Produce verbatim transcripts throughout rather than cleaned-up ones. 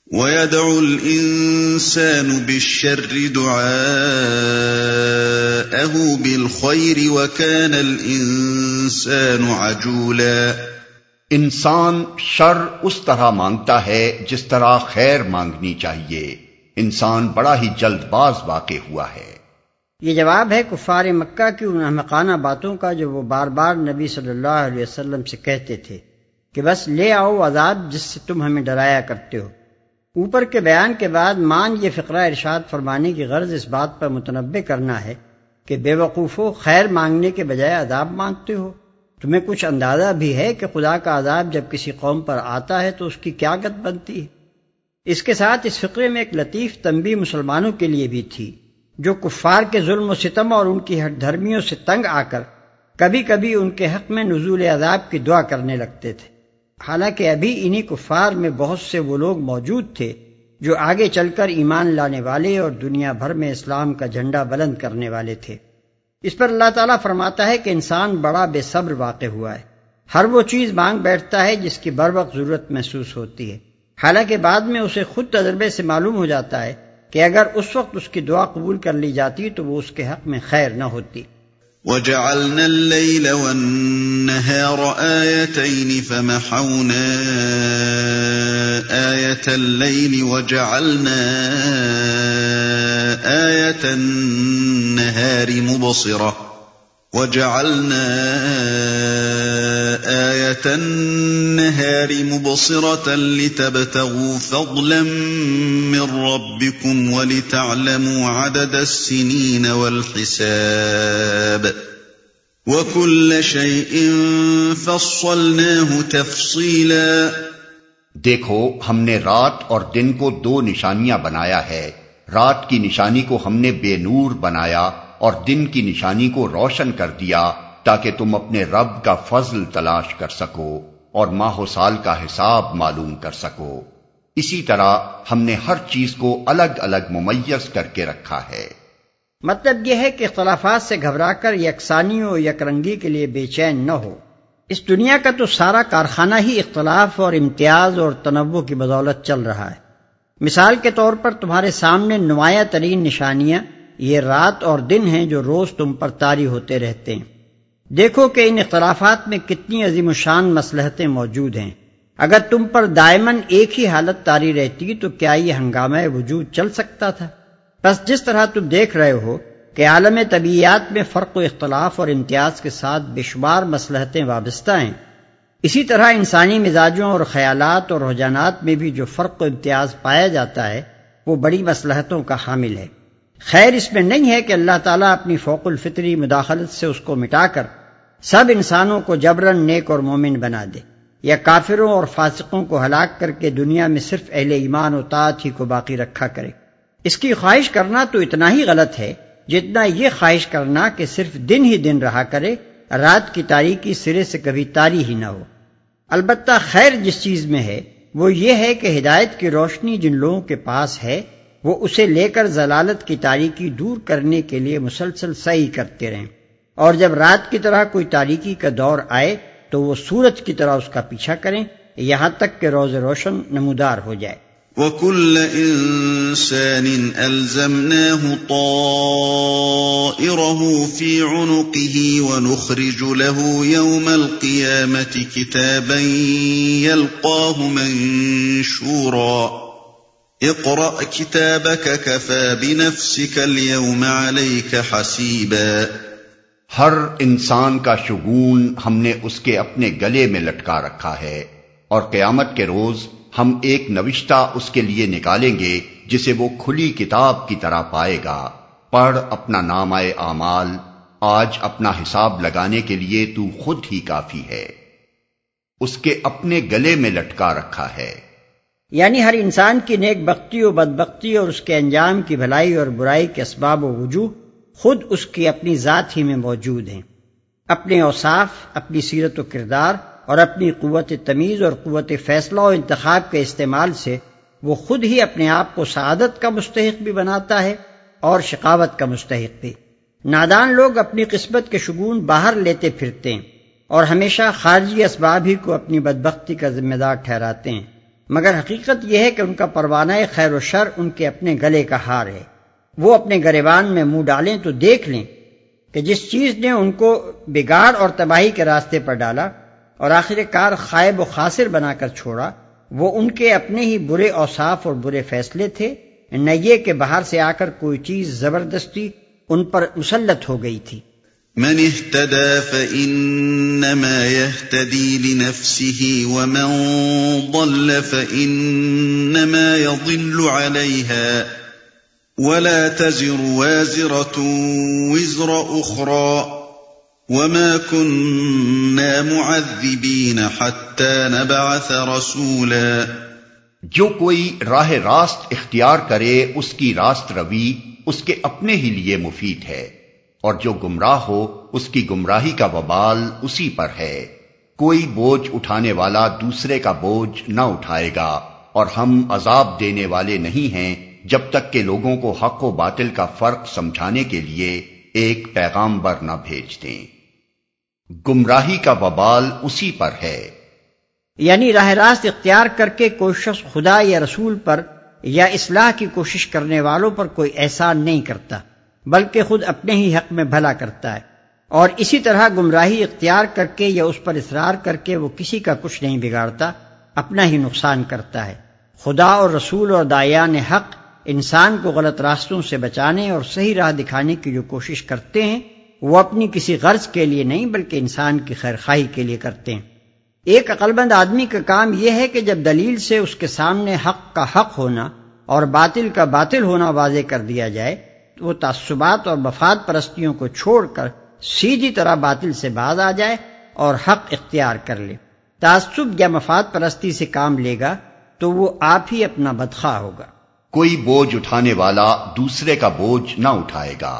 وَيَدْعُ الْإِنسَانُ بِالشَّرِّ دُعَاءَهُ بِالْخَيْرِ وَكَانَ الْإِنسَانُ عَجُولًا۔ انسان شر اس طرح مانگتا ہے جس طرح خیر مانگنی چاہیے، انسان بڑا ہی جلد باز واقع ہوا ہے۔ یہ جواب ہے کفار مکہ کی ان احمقانہ باتوں کا جو وہ بار بار نبی صلی اللہ علیہ وسلم سے کہتے تھے کہ بس لے آؤ عذاب جس سے تم ہمیں ڈرایا کرتے ہو۔ اوپر کے بیان کے بعد مان یہ فقرہ ارشاد فرمانے کی غرض اس بات پر متنبہ کرنا ہے کہ بے وقوفو خیر مانگنے کے بجائے عذاب مانگتے ہو۔ تمہیں کچھ اندازہ بھی ہے کہ خدا کا عذاب جب کسی قوم پر آتا ہے تو اس کی کیا گت بنتی ہے؟ اس کے ساتھ اس فقرے میں ایک لطیف تنبیہ مسلمانوں کے لیے بھی تھی جو کفار کے ظلم و ستم اور ان کی ہٹ دھرمیوں سے تنگ آ کر کبھی کبھی ان کے حق میں نزول عذاب کی دعا کرنے لگتے تھے، حالانکہ ابھی انہی کفار میں بہت سے وہ لوگ موجود تھے جو آگے چل کر ایمان لانے والے اور دنیا بھر میں اسلام کا جھنڈا بلند کرنے والے تھے۔ اس پر اللہ تعالیٰ فرماتا ہے کہ انسان بڑا بے صبر واقع ہوا ہے، ہر وہ چیز مانگ بیٹھتا ہے جس کی بر وقت ضرورت محسوس ہوتی ہے، حالانکہ بعد میں اسے خود تجربے سے معلوم ہو جاتا ہے کہ اگر اس وقت اس کی دعا قبول کر لی جاتی تو وہ اس کے حق میں خیر نہ ہوتی۔ وَجَعَلْنَا اللَّيْلَ وَالنَّهَارَ آيَتَيْنِ فَمَحَوْنَا آيَةَ اللَّيْلِ وَجَعَلْنَا آيَةَ النَّهَارِ مُبْصِرَةً وَجَعَلْنَا آيَةَ النَّهَارِ مُبْصِرَةً لِتَبْتَغُوا فَضْلًا مِّن رَّبِّكُمْ وَلِتَعْلَمُوا عَدَدَ السِّنِينَ وَالْحِسَابَ وَكُلَّ شَيْءٍ فَصَّلْنَاهُ تَفْصِيلًا۔ دیکھو ہم نے رات اور دن کو دو نشانیاں بنایا ہے، رات کی نشانی کو ہم نے بے نور بنایا اور دن کی نشانی کو روشن کر دیا تاکہ تم اپنے رب کا فضل تلاش کر سکو اور ماہ و سال کا حساب معلوم کر سکو۔ اسی طرح ہم نے ہر چیز کو الگ الگ ممیز کر کے رکھا ہے۔ مطلب یہ ہے کہ اختلافات سے گھبرا کر یکسانی و یک رنگی کے لیے بے چین نہ ہو۔ اس دنیا کا تو سارا کارخانہ ہی اختلاف اور امتیاز اور تنوع کی بدولت چل رہا ہے۔ مثال کے طور پر تمہارے سامنے نمایاں ترین نشانیاں یہ رات اور دن ہیں جو روز تم پر طاری ہوتے رہتے ہیں۔ دیکھو کہ ان اختلافات میں کتنی عظیم الشان مصلحتیں موجود ہیں۔ اگر تم پر دائماً ایک ہی حالت طاری رہتی تو کیا یہ ہنگامہ وجود چل سکتا تھا؟ بس جس طرح تم دیکھ رہے ہو کہ عالم طبیعیات میں فرق و اختلاف اور امتیاز کے ساتھ بے شمار مصلحتیں وابستہ ہیں، اسی طرح انسانی مزاجوں اور خیالات اور رجحانات میں بھی جو فرق و امتیاز پایا جاتا ہے وہ بڑی مصلحتوں کا حامل ہے۔ خیر اس میں نہیں ہے کہ اللہ تعالیٰ اپنی فوق الفطری مداخلت سے اس کو مٹا کر سب انسانوں کو جبراً نیک اور مومن بنا دے، یا کافروں اور فاسقوں کو ہلاک کر کے دنیا میں صرف اہل ایمان و طاعت ہی کو باقی رکھا کرے۔ اس کی خواہش کرنا تو اتنا ہی غلط ہے جتنا یہ خواہش کرنا کہ صرف دن ہی دن رہا کرے، رات کی تاریکی سرے سے کبھی تاری ہی نہ ہو۔ البتہ خیر جس چیز میں ہے وہ یہ ہے کہ ہدایت کی روشنی جن لوگوں کے پاس ہے وہ اسے لے کر ضلالت کی تاریکی دور کرنے کے لیے مسلسل سعی کرتے رہیں، اور جب رات کی طرح کوئی تاریکی کا دور آئے تو وہ سورج کی طرح اس کا پیچھا کریں یہاں تک کہ روز روشن نمودار ہو جائے۔ وَكُلَّ إِنسَانٍ أَلْزَمْنَاهُ طَائِرَهُ فِي عُنُقِهِ وَنُخْرِجُ لَهُ يَوْمَ الْقِيَامَةِ كِتَابًا يَلْقَاهُ مَنشُورًا اقْرَأْ كِتَابَكَ كَفَى بِنَفْسِكَ الْيَوْمَ عَلَيْكَ حَسِيبًا۔ ہر انسان کا شگون ہم نے اس کے اپنے گلے میں لٹکا رکھا ہے، اور قیامت کے روز ہم ایک نوشتہ اس کے لیے نکالیں گے جسے وہ کھلی کتاب کی طرح پائے گا۔ پڑھ اپنا نامہ اعمال، آج اپنا حساب لگانے کے لیے تو خود ہی کافی ہے۔ اس کے اپنے گلے میں لٹکا رکھا ہے، یعنی ہر انسان کی نیک بختی و بدبختی اور اس کے انجام کی بھلائی اور برائی کے اسباب و وجوہ خود اس کی اپنی ذات ہی میں موجود ہیں۔ اپنے اوصاف، اپنی سیرت و کردار اور اپنی قوت تمیز اور قوت فیصلہ و انتخاب کے استعمال سے وہ خود ہی اپنے آپ کو سعادت کا مستحق بھی بناتا ہے اور شقاوت کا مستحق بھی۔ نادان لوگ اپنی قسمت کے شگون باہر لیتے پھرتے ہیں اور ہمیشہ خارجی اسباب ہی کو اپنی بدبختی کا ذمہ دار ٹھہراتے ہیں، مگر حقیقت یہ ہے کہ ان کا پروانہ خیر و شر ان کے اپنے گلے کا ہار ہے۔ وہ اپنے گریبان میں منہ ڈالیں تو دیکھ لیں کہ جس چیز نے ان کو بگاڑ اور تباہی کے راستے پر ڈالا اور آخر کار خائب و خاسر بنا کر چھوڑا، وہ ان کے اپنے ہی برے اوصاف اور برے فیصلے تھے، نہ یہ کہ باہر سے آ کر کوئی چیز زبردستی ان پر مسلط ہو گئی تھی۔ من اهتدى فإنما يهتدي لنفسه ومن ضل فإنما يضل عليها ولا تزر وازرة وزر أخرى وما كنا معذبين حتى نبعث رسولا۔ جو کوئی راہ راست اختیار کرے اس کی راست روی اس کے اپنے ہی لیے مفید ہے، اور جو گمراہ ہو اس کی گمراہی کا وبال اسی پر ہے۔ کوئی بوجھ اٹھانے والا دوسرے کا بوجھ نہ اٹھائے گا، اور ہم عذاب دینے والے نہیں ہیں جب تک کہ لوگوں کو حق و باطل کا فرق سمجھانے کے لیے ایک پیغامبر نہ بھیج دیں۔ گمراہی کا وبال اسی پر ہے، یعنی راہ راست اختیار کر کے کوئی شخص خدا یا رسول پر یا اصلاح کی کوشش کرنے والوں پر کوئی احسان نہیں کرتا، بلکہ خود اپنے ہی حق میں بھلا کرتا ہے، اور اسی طرح گمراہی اختیار کر کے یا اس پر اصرار کر کے وہ کسی کا کچھ نہیں بگاڑتا، اپنا ہی نقصان کرتا ہے۔ خدا اور رسول اور داعیان حق انسان کو غلط راستوں سے بچانے اور صحیح راہ دکھانے کی جو کوشش کرتے ہیں وہ اپنی کسی غرض کے لیے نہیں بلکہ انسان کی خیرخواہی کے لیے کرتے ہیں۔ ایک عقل مند آدمی کا کام یہ ہے کہ جب دلیل سے اس کے سامنے حق کا حق ہونا اور باطل کا باطل ہونا واضح کر دیا جائے تو وہ تعصبات اور مفاد پرستیوں کو چھوڑ کر سیدھی طرح باطل سے باز آ جائے اور حق اختیار کر لے۔ تعصب یا مفاد پرستی سے کام لے گا تو وہ آپ ہی اپنا بدخواہ ہوگا۔ کوئی بوجھ اٹھانے والا دوسرے کا بوجھ نہ اٹھائے گا۔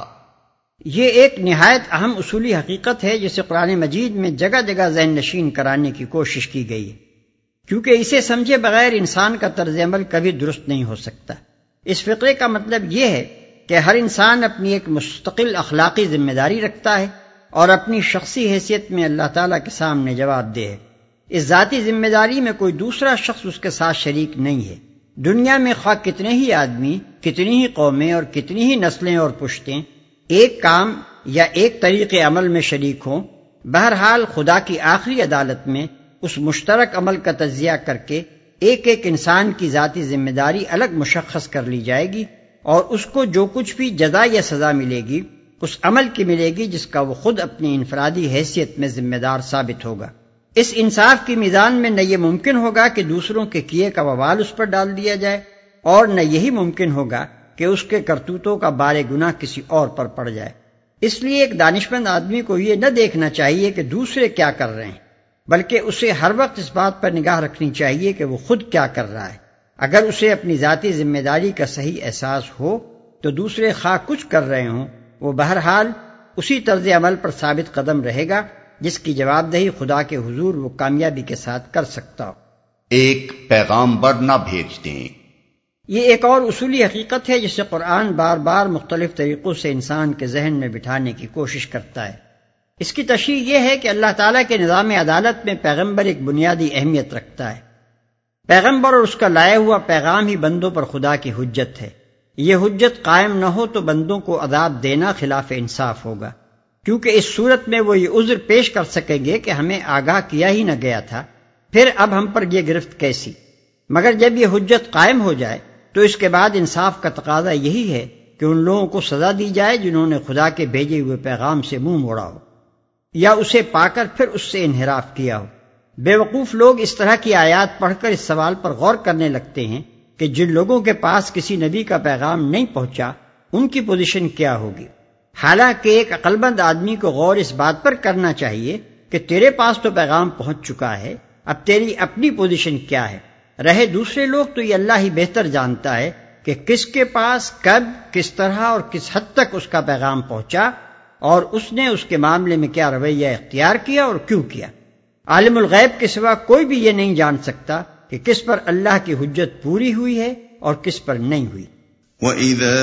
یہ ایک نہایت اہم اصولی حقیقت ہے جسے قرآن مجید میں جگہ جگہ ذہن نشین کرانے کی کوشش کی گئی ہے، کیونکہ اسے سمجھے بغیر انسان کا طرز عمل کبھی درست نہیں ہو سکتا۔ اس فقرے کا مطلب یہ ہے کہ ہر انسان اپنی ایک مستقل اخلاقی ذمہ داری رکھتا ہے اور اپنی شخصی حیثیت میں اللہ تعالیٰ کے سامنے جواب دہ ہے۔ اس ذاتی ذمہ داری میں کوئی دوسرا شخص اس کے ساتھ شریک نہیں ہے۔ دنیا میں خواہ کتنے ہی آدمی، کتنی ہی قومیں اور کتنی ہی نسلیں اور پشتیں ایک کام یا ایک طریق عمل میں شریک ہوں، بہرحال خدا کی آخری عدالت میں اس مشترک عمل کا تجزیہ کر کے ایک ایک انسان کی ذاتی ذمہ داری الگ مشخص کر لی جائے گی، اور اس کو جو کچھ بھی جزا یا سزا ملے گی اس عمل کی ملے گی جس کا وہ خود اپنی انفرادی حیثیت میں ذمہ دار ثابت ہوگا۔ اس انصاف کی میزان میں نہ یہ ممکن ہوگا کہ دوسروں کے کیے کا وبال اس پر ڈال دیا جائے، اور نہ یہی ممکن ہوگا کہ اس کے کرتوتوں کا بار گناہ کسی اور پر پڑ جائے۔ اس لیے ایک دانشمند آدمی کو یہ نہ دیکھنا چاہیے کہ دوسرے کیا کر رہے ہیں، بلکہ اسے ہر وقت اس بات پر نگاہ رکھنی چاہیے کہ وہ خود کیا کر رہا ہے۔ اگر اسے اپنی ذاتی ذمہ داری کا صحیح احساس ہو تو دوسرے خواہ کچھ کر رہے ہوں وہ بہرحال اسی طرز عمل پر ثابت قدم رہے گا جس کی جواب دہی خدا کے حضور وہ کامیابی کے ساتھ کر سکتا ہو۔ ایک پیغامبر نہ بھیج دیں۔ یہ ایک اور اصولی حقیقت ہے جسے قرآن بار بار مختلف طریقوں سے انسان کے ذہن میں بٹھانے کی کوشش کرتا ہے۔ اس کی تشریح یہ ہے کہ اللہ تعالیٰ کے نظام عدالت میں پیغمبر ایک بنیادی اہمیت رکھتا ہے۔ پیغمبر اور اس کا لایا ہوا پیغام ہی بندوں پر خدا کی حجت ہے۔ یہ حجت قائم نہ ہو تو بندوں کو عذاب دینا خلاف انصاف ہوگا، کیونکہ اس صورت میں وہ یہ عذر پیش کر سکیں گے کہ ہمیں آگاہ کیا ہی نہ گیا تھا، پھر اب ہم پر یہ گرفت کیسی۔ مگر جب یہ حجت قائم ہو جائے تو اس کے بعد انصاف کا تقاضا یہی ہے کہ ان لوگوں کو سزا دی جائے جنہوں نے خدا کے بھیجے ہوئے پیغام سے منہ موڑا ہو یا اسے پا کر پھر اس سے انحراف کیا ہو۔ بے وقوف لوگ اس طرح کی آیات پڑھ کر اس سوال پر غور کرنے لگتے ہیں کہ جن لوگوں کے پاس کسی نبی کا پیغام نہیں پہنچا ان کی پوزیشن کیا ہوگی، حالانکہ ایک عقلمند آدمی کو غور اس بات پر کرنا چاہیے کہ تیرے پاس تو پیغام پہنچ چکا ہے، اب تیری اپنی پوزیشن کیا ہے۔ رہے دوسرے لوگ تو یہ اللہ ہی بہتر جانتا ہے کہ کس کے پاس کب، کس طرح اور کس حد تک اس کا پیغام پہنچا اور اس نے اس کے معاملے میں کیا رویہ اختیار کیا اور کیوں کیا۔ عالم الغیب کے سوا کوئی بھی یہ نہیں جان سکتا کہ کس پر اللہ کی حجت پوری ہوئی ہے اور کس پر نہیں ہوئی۔ وَإِذَا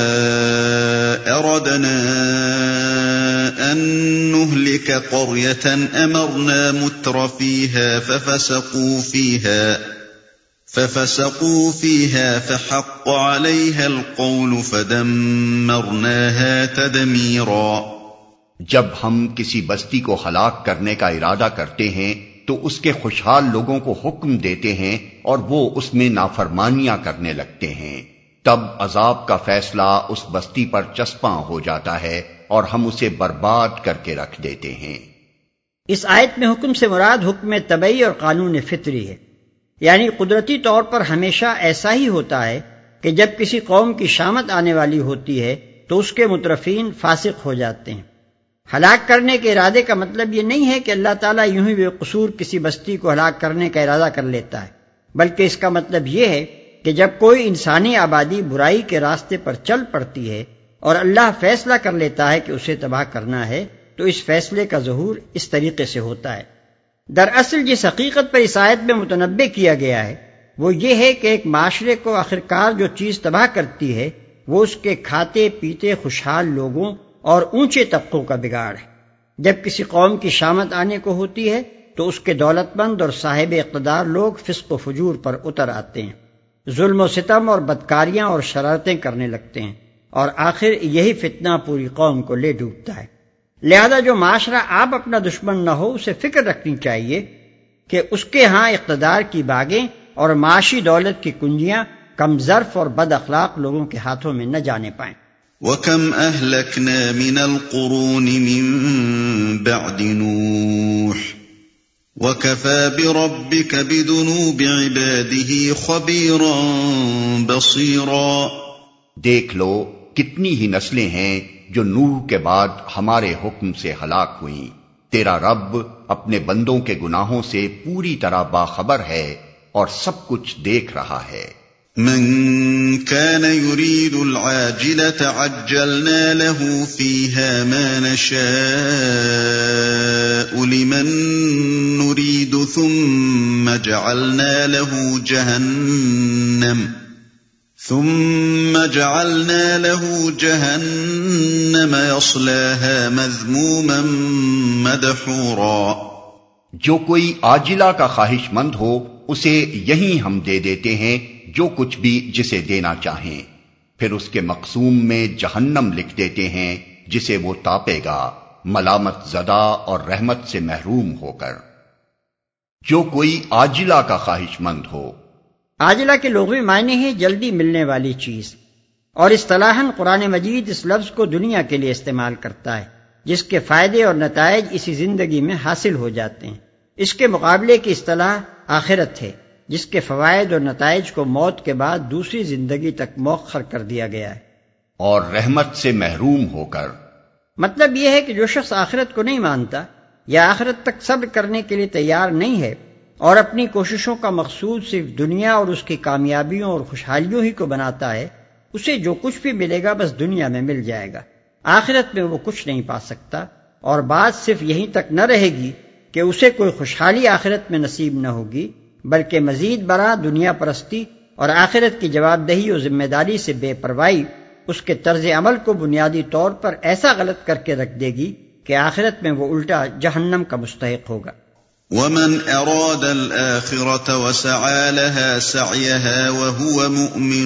أَرَدْنَا أَن نُهْلِكَ قَرْيَةً أَمَرْنَا مُتْرَفِيهَا فَفَسَقُوا فِيهَا ففسقوا فيها فحق عليها القول فدمرناها تدميرا۔ جب ہم کسی بستی کو ہلاک کرنے کا ارادہ کرتے ہیں تو اس کے خوشحال لوگوں کو حکم دیتے ہیں اور وہ اس میں نافرمانیاں کرنے لگتے ہیں، تب عذاب کا فیصلہ اس بستی پر چسپاں ہو جاتا ہے اور ہم اسے برباد کر کے رکھ دیتے ہیں۔ اس آیت میں حکم سے مراد حکم طبعی اور قانون فطری ہے، یعنی قدرتی طور پر ہمیشہ ایسا ہی ہوتا ہے کہ جب کسی قوم کی شامت آنے والی ہوتی ہے تو اس کے مترفین فاسق ہو جاتے ہیں۔ ہلاک کرنے کے ارادے کا مطلب یہ نہیں ہے کہ اللہ تعالیٰ یوں ہی بے قصور کسی بستی کو ہلاک کرنے کا ارادہ کر لیتا ہے، بلکہ اس کا مطلب یہ ہے کہ جب کوئی انسانی آبادی برائی کے راستے پر چل پڑتی ہے اور اللہ فیصلہ کر لیتا ہے کہ اسے تباہ کرنا ہے تو اس فیصلے کا ظہور اس طریقے سے ہوتا ہے۔ دراصل جس حقیقت پر اس آیت میں متنبہ کیا گیا ہے وہ یہ ہے کہ ایک معاشرے کو آخرکار جو چیز تباہ کرتی ہے وہ اس کے کھاتے پیتے خوشحال لوگوں اور اونچے طبقوں کا بگاڑ ہے۔ جب کسی قوم کی شامت آنے کو ہوتی ہے تو اس کے دولت مند اور صاحب اقتدار لوگ فسق و فجور پر اتر آتے ہیں، ظلم و ستم اور بدکاریاں اور شرارتیں کرنے لگتے ہیں، اور آخر یہی فتنہ پوری قوم کو لے ڈوبتا ہے۔ لہذا جو معاشرہ آپ اپنا دشمن نہ ہو اسے فکر رکھنی چاہیے کہ اس کے ہاں اقتدار کی باغیں اور معاشی دولت کی کنجیاں کم ظرف اور بد اخلاق لوگوں کے ہاتھوں میں نہ جانے پائیں۔ وَكَمْ أَهْلَكْنَا مِنَ الْقُرُونِ مِنْ بَعْدِ نُوحٍ وَكَفَى بِرَبِّكَ بِذُنُوبِ عِبَادِهِ خَبِيرًا بَصِيرًا۔ دیکھ لو کتنی ہی نسلیں ہیں جو نوح کے بعد ہمارے حکم سے ہلاک ہوئیں، تیرا رب اپنے بندوں کے گناہوں سے پوری طرح باخبر ہے اور سب کچھ دیکھ رہا ہے۔ من كان يريد العاجلة عجلنا له فيها ما نشاء لمن نريد ثم جعلنا له جهنم ثم جعلنا له جهنم يصلاها مذموما مدحورا۔ جو کوئی عاجلہ کا خواہش مند ہو اسے یہیں ہم دے دیتے ہیں جو کچھ بھی جسے دینا چاہیں، پھر اس کے مقسوم میں جہنم لکھ دیتے ہیں جسے وہ تاپے گا ملامت زدہ اور رحمت سے محروم ہو کر۔ جو کوئی عاجلہ کا خواہش مند ہو، عاجلہ کے لغوی معنی ہے جلدی ملنے والی چیز، اور اصطلاحاً قرآن مجید اس لفظ کو دنیا کے لیے استعمال کرتا ہے جس کے فائدے اور نتائج اسی زندگی میں حاصل ہو جاتے ہیں۔ اس کے مقابلے کی اصطلاح آخرت ہے جس کے فوائد اور نتائج کو موت کے بعد دوسری زندگی تک مؤخر کر دیا گیا ہے۔ اور رحمت سے محروم ہو کر، مطلب یہ ہے کہ جو شخص آخرت کو نہیں مانتا یا آخرت تک صبر کرنے کے لیے تیار نہیں ہے اور اپنی کوششوں کا مقصود صرف دنیا اور اس کی کامیابیوں اور خوشحالیوں ہی کو بناتا ہے، اسے جو کچھ بھی ملے گا بس دنیا میں مل جائے گا، آخرت میں وہ کچھ نہیں پا سکتا۔ اور بات صرف یہیں تک نہ رہے گی کہ اسے کوئی خوشحالی آخرت میں نصیب نہ ہوگی، بلکہ مزید برآں دنیا پرستی اور آخرت کی جواب دہی اور ذمہ داری سے بے پرواہی اس کے طرز عمل کو بنیادی طور پر ایسا غلط کر کے رکھ دے گی کہ آخرت میں وہ الٹا جہنم کا مستحق ہوگا۔ وَمَنْ أَرَادَ الْآخِرَةَ وَسَعَى لَهَا سَعْيَهَا وَهُوَ مُؤْمِنٌ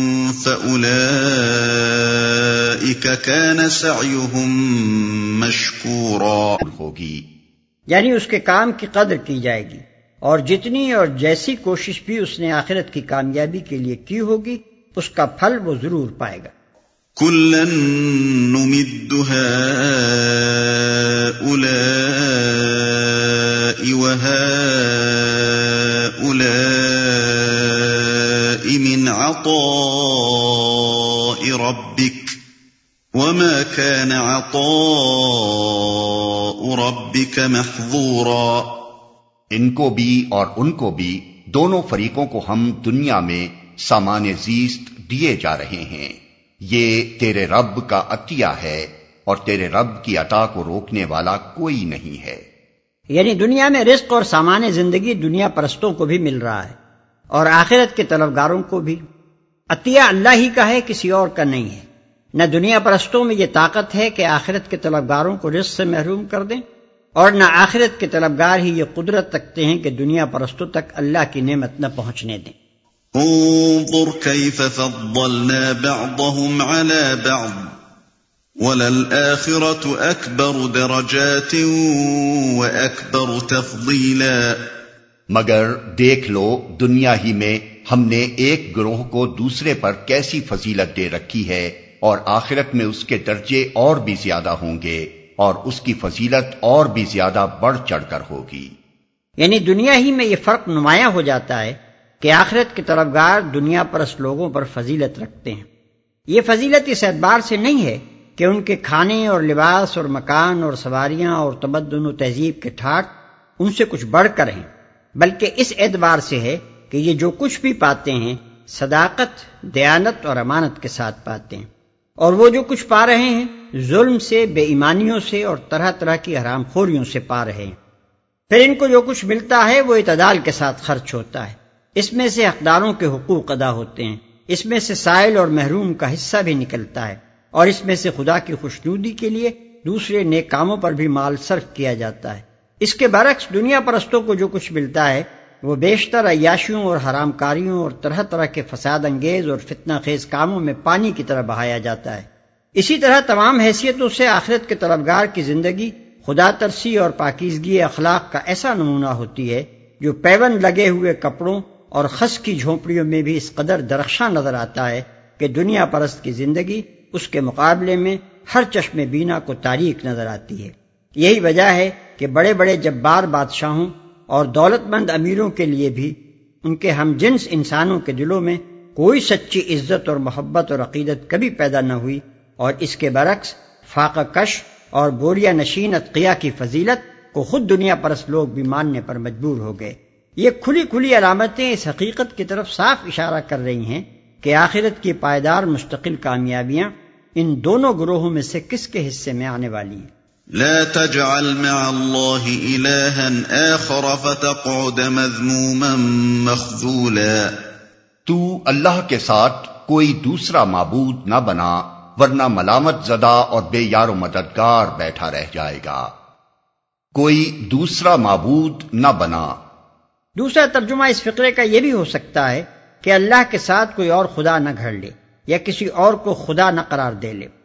فَأُولَئِكَ كَانَ سَعْيُهُمْ مَشْكُورًا۔ یعنی اس کے کام کی قدر کی جائے گی، اور جتنی اور جیسی کوشش بھی اس نے آخرت کی کامیابی کے لیے کی ہوگی اس کا پھل وہ ضرور پائے گا۔ كُلًّا نُمِدُّ هَٰؤُلَاءِ وَهَٰؤُلَاءِ مِنْ عَطَاءِ رَبِّكَ وَمَا كَانَ عَطَاءُ رَبِّكَ مَحْظُورًا۔ ان کو بھی اور ان کو بھی، دونوں فریقوں کو ہم دنیا میں سامان زیست دیے جا رہے ہیں، یہ تیرے رب کا عطیہ ہے اور تیرے رب کی عطا کو روکنے والا کوئی نہیں ہے۔ یعنی دنیا میں رزق اور سامان زندگی دنیا پرستوں کو بھی مل رہا ہے اور آخرت کے طلبگاروں کو بھی۔ عطیہ اللہ ہی کا ہے، کسی اور کا نہیں ہے۔ نہ دنیا پرستوں میں یہ طاقت ہے کہ آخرت کے طلبگاروں کو رزق سے محروم کر دیں، اور نہ آخرت کے طلبگار ہی یہ قدرت رکھتے ہیں کہ دنیا پرستوں تک اللہ کی نعمت نہ پہنچنے دیں۔ انظر كيف فضلنا بعضهم على بعض وَلَلْآخِرَةُ أَكْبَرُ دَرَجَاتٍ وَأَكْبَرُ تَفْضِيلًا۔ مگر دیکھ لو دنیا ہی میں ہم نے ایک گروہ کو دوسرے پر کیسی فضیلت دے رکھی ہے، اور آخرت میں اس کے درجے اور بھی زیادہ ہوں گے اور اس کی فضیلت اور بھی زیادہ بڑھ چڑھ کر ہوگی۔ یعنی دنیا ہی میں یہ فرق نمایاں ہو جاتا ہے کہ آخرت کے طلبگار دنیا پرست لوگوں پر فضیلت رکھتے ہیں۔ یہ فضیلت اس اعتبار سے نہیں ہے کہ ان کے کھانے اور لباس اور مکان اور سواریاں اور تمدن و تہذیب کے ٹھاٹ ان سے کچھ بڑھ کر ہیں، بلکہ اس اعتبار سے ہے کہ یہ جو کچھ بھی پاتے ہیں صداقت، دیانت اور امانت کے ساتھ پاتے ہیں، اور وہ جو کچھ پا رہے ہیں ظلم سے، بے ایمانیوں سے اور طرح طرح کی حرام خوریوں سے پا رہے ہیں۔ پھر ان کو جو کچھ ملتا ہے وہ اعتدال کے ساتھ خرچ ہوتا ہے، اس میں سے حقداروں کے حقوق ادا ہوتے ہیں، اس میں سے سائل اور محروم کا حصہ بھی نکلتا ہے، اور اس میں سے خدا کی خوشنودی کے لیے دوسرے نیک کاموں پر بھی مال صرف کیا جاتا ہے۔ اس کے برعکس دنیا پرستوں کو جو کچھ ملتا ہے وہ بیشتر عیاشیوں اور حرام کاریوں اور طرح طرح کے فساد انگیز اور فتنہ خیز کاموں میں پانی کی طرح بہایا جاتا ہے۔ اسی طرح تمام حیثیتوں سے آخرت کے طلبگار کی زندگی خدا ترسی اور پاکیزگی اخلاق کا ایسا نمونہ ہوتی ہے جو پیون لگے ہوئے کپڑوں اور خس کی جھونپڑیوں میں بھی اس قدر درخشاں نظر آتا ہے کہ دنیا پرست کی زندگی اس کے مقابلے میں ہر چشم بینا کو تاریک نظر آتی ہے۔ یہی وجہ ہے کہ بڑے بڑے جبار بادشاہوں اور دولت مند امیروں کے لیے بھی ان کے ہم جنس انسانوں کے دلوں میں کوئی سچی عزت اور محبت اور عقیدت کبھی پیدا نہ ہوئی، اور اس کے برعکس فاقہ کش اور بوریا نشین اتقیاء کی فضیلت کو خود دنیا پرست لوگ بھی ماننے پر مجبور ہو گئے۔ یہ کھلی کھلی علامتیں اس حقیقت کی طرف صاف اشارہ کر رہی ہیں کہ آخرت کی پائیدار مستقل کامیابیاں ان دونوں گروہوں میں سے کس کے حصے میں آنے والی ہیں۔ لا تجعل مع الله إلها آخر فتقعد مذموما مخذولا۔ تو اللہ کے ساتھ کوئی دوسرا معبود نہ بنا ورنہ ملامت زدہ اور بے یار و مددگار بیٹھا رہ جائے گا۔ کوئی دوسرا معبود نہ بنا۔ دوسرا ترجمہ اس فقرے کا یہ بھی ہو سکتا ہے کہ اللہ کے ساتھ کوئی اور خدا نہ گھڑ لے یا کسی اور کو خدا نہ قرار دے لے۔